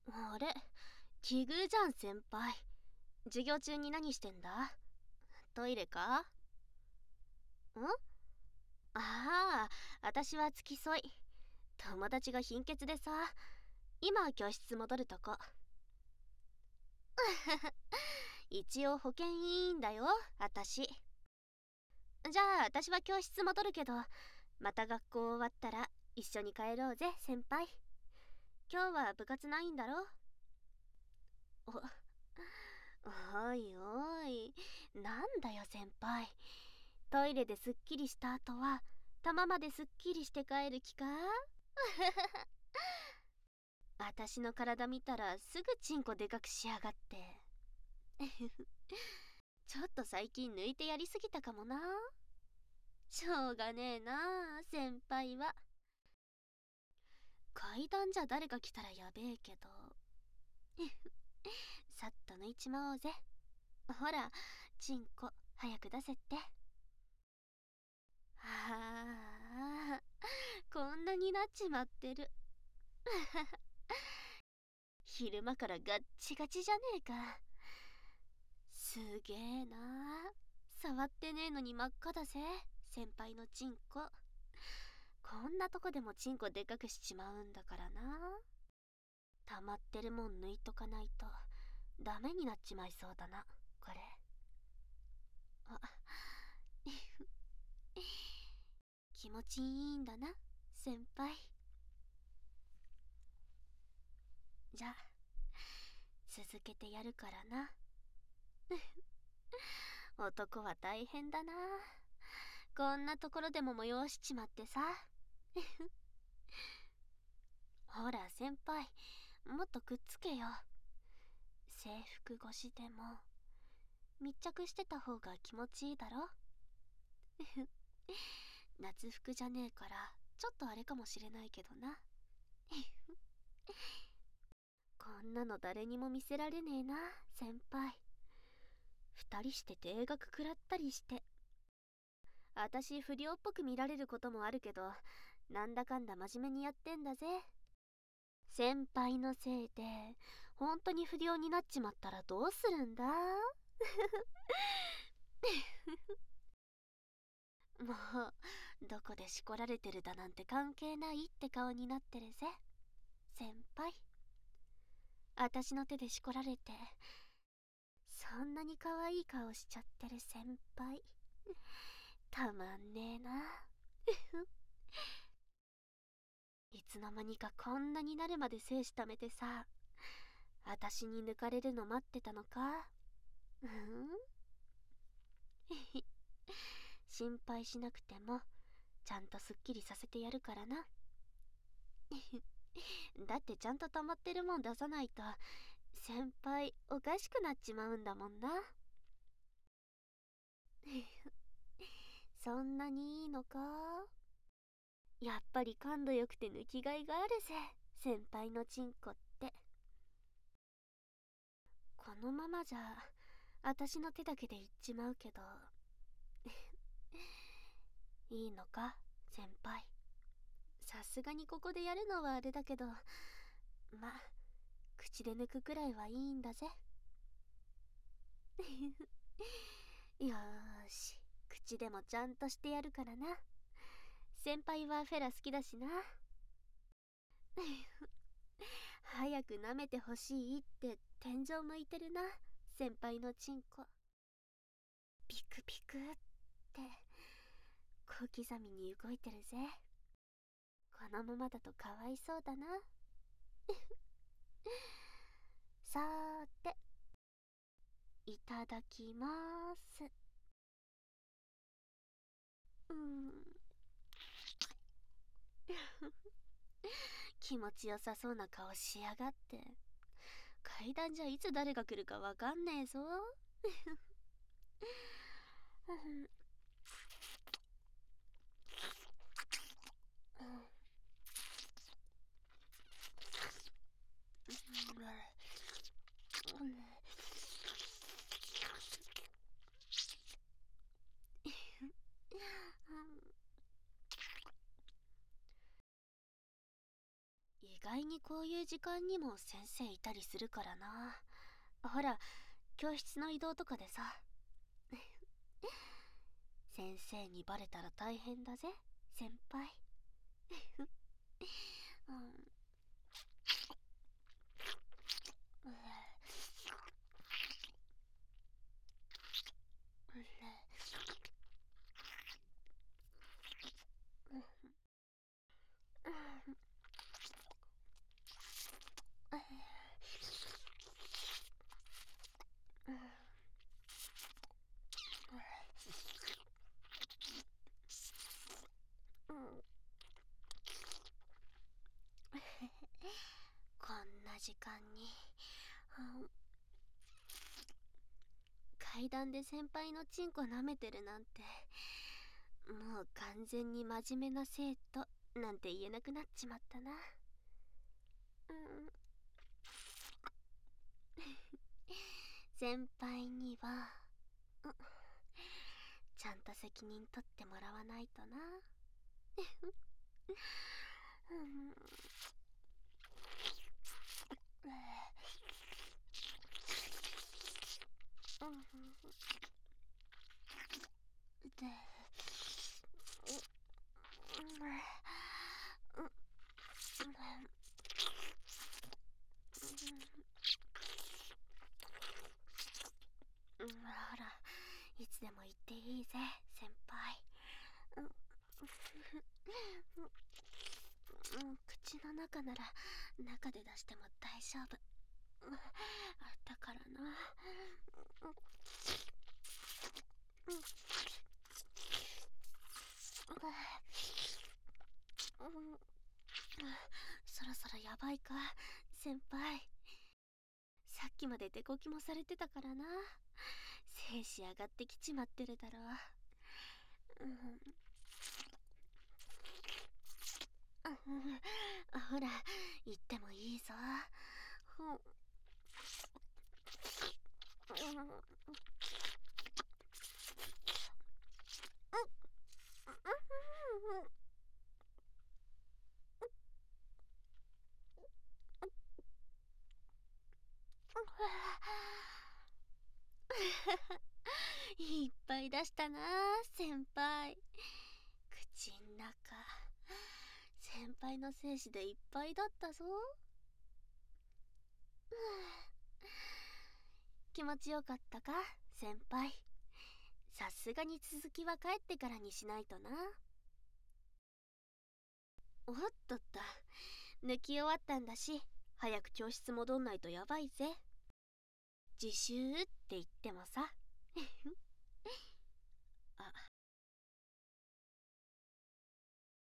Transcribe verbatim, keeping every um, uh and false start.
あれ、奇遇じゃん先輩。授業中に何してんだ？トイレか？ん？ああ、私は付き添い。友達が貧血でさ、今教室戻るとこ。一応保健委員だよ、私。じゃあ私は教室戻るけど、また学校終わったら一緒に帰ろうぜ先輩。今日は部活ないんだろ？お、おいおい、なんだよ先輩。トイレですっきりした後は玉まですっきりして帰る気か？私の体見たらすぐチンコでかくしやがって。ちょっと最近抜いてやりすぎたかもな。しょうがねえな先輩は。階段じゃ誰か来たらやべえけど。さっと抜いちまおうぜ。ほら、チンコ早く出せって。ああ、こんなになっちまってる。昼間からガッチガチじゃねえか。すげえな。触ってねえのに真っ赤だぜ先輩のチンコ。こんなとこでもチンコでかくしちまうんだからな。溜まってるもん抜いとかないとダメになっちまいそうだなこれ。あ気持ちいいんだな先輩。じゃあ続けてやるからな。男は大変だな。こんなところでも催しちまってさ。ほら先輩、もっとくっつけよ。制服越しでも密着してた方が気持ちいいだろ。夏服じゃねえからちょっとあれかもしれないけどな。こんなの誰にも見せられねえな先輩。二人して定額食らったりして。私不良っぽく見られることもあるけど、なんだかんだ真面目にやってんだぜ。先輩のせいで本当に不良になっちまったらどうするんだ？もうどこでしこられてるだなんて関係ないって顔になってるぜ先輩。私の手でしこられてそんなに可愛い顔しちゃってる先輩、たまんねえな。いつの間にかこんなになるまで精子溜めてさ、私に抜かれるの待ってたのか？うん。心配しなくてもちゃんとすっきりさせてやるからな。だってちゃんと溜まってるもん出さないと先輩おかしくなっちまうんだもんな。そんなにいいのか？やっぱり感度よくて抜きがいがあるぜ先輩のチンコって。このままじゃ私の手だけでいっちまうけど。いいのか先輩。さすがにここでやるのはあれだけど、ま、口で抜くくらいはいいんだぜ。よーし、口でもちゃんとしてやるからな。先輩はフェラ好きだしな。早く舐めてほしいって天井向いてるな先輩のチンコ。ピクピクって小刻みに動いてるぜ。このままだとかわいそうだな。さーて、いただきまーす。うん。気持ちよさそうな顔しやがって。階段じゃいつ誰が来るかわかんねえぞ。 外にこういう時間にも先生いたりするからな。ほら、教室の移動とかでさ。先生にバレたら大変だぜ、先輩。うん。こんな時間に、うん、階段で先輩のチンコ舐めてるなんて、もう完全に真面目な生徒なんて言えなくなっちまったな。うん。先輩には、うん、ちゃんと責任取ってもらわないとな。うん。で、ほら、いつでも言っていいぜ、先輩。口の中なら中で出しても大丈夫だからな。そろそろやばいか、先輩。さっきまで手こきもされてたからな。精子上がってきちまってるだろう。うん、ほら、言ってもいいぞ。いっぱい出したな、先輩。口ん中、先輩の精子でいっぱいだったぞ。気持ちよかったか、先輩。さすがに続きは帰ってからにしないとな。おっとっと、抜き終わったんだし、早く教室戻んないとやばいぜ。自習って言ってもさ。